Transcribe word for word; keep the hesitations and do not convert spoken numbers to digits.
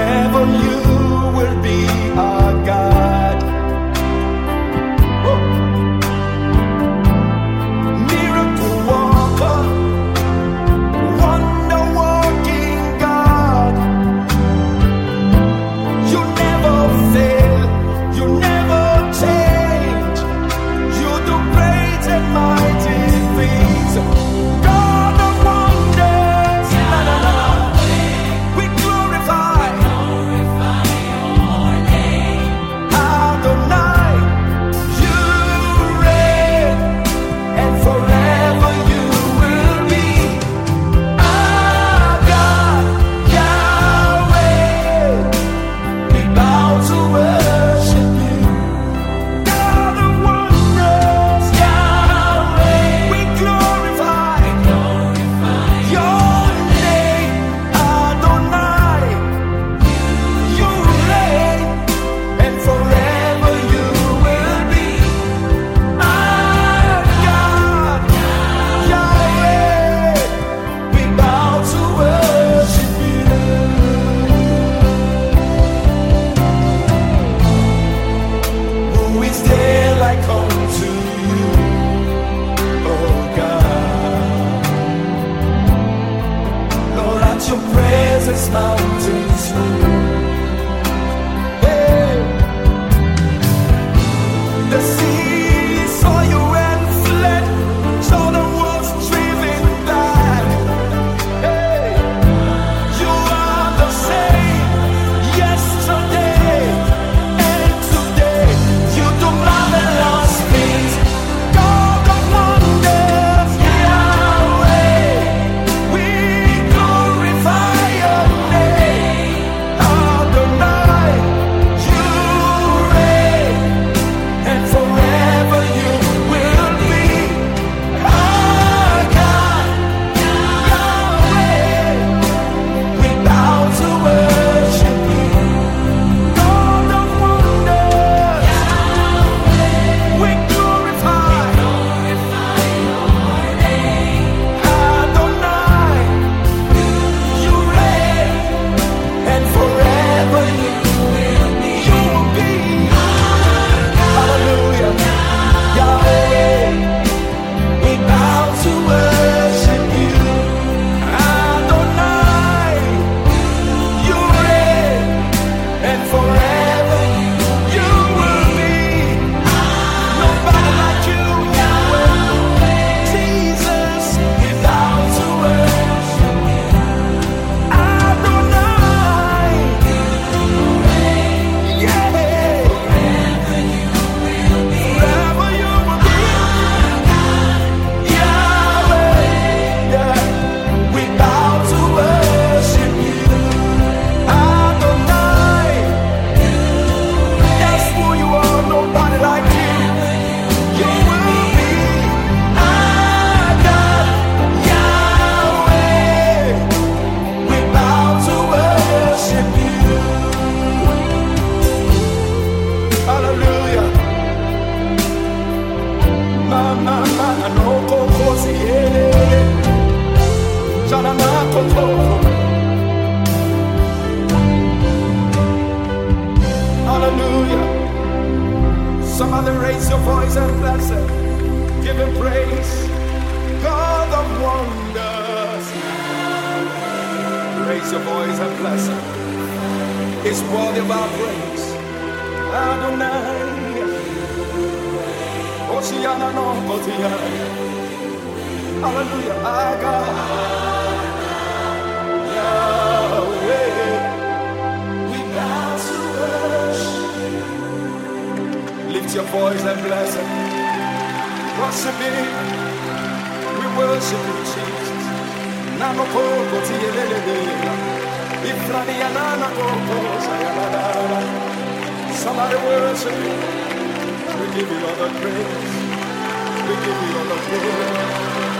forever you will be our God. Woo. Miracle worker, wonder working God. You never fail, you never change. You do great and mighty things. God of wonders, na, na, na. We glorify, glorify your name. Adonai, you reign, and forever you will be our God, Yahweh. We bow to worship you. God of wonders, Yahweh. We glorify, glorify your name. Adonai, you reign, and forever you will be our God, Yahweh. We bow to worship you. Who is there like unto you, oh God? Lord, at your presence mountains move. Hey. The sea saw you and fled, Jordan was driven back. Hey. You are the same yesterday and today. You do marvelous things. God of wonders, Yahweh. We glorify your name. Adonai, you reign, and forever you will be our God, Yahweh. We bow to worship you. God of wonders, we glorify, glorify your name. Adonai, you reign, and forever you will be. You will be. Hallelujah. Yahweh, we bow to worship you. Adonai, you reign, and forever you will be. Nobody like you, Yahweh. Jesus, we bow to worship you. Adonai, yeah. Forever you will be. Yahweh, yeah. We bow to worship you. Adonai, that's who you are. Nobody like you. You will be our God, Yahweh. We bow to worship you. Hallelujah. Mama, mama, no kokosi, yeah. Jana na koko. Hallelujah. Somebody raise your voice and bless him. Give him praise. God of wonders. Raise your voice and bless him. It's worthy of our praise. Adonai. Oceana no Kotia. Hallelujah. Our God. Yahweh. We bow to worship. Lift your voice and bless him. Worship him. We worship you, Jesus. Nano koko tiyelelele. Ifrani yanana koko sayalala. Somebody worship you. We give you all the praise. We give you all the glory.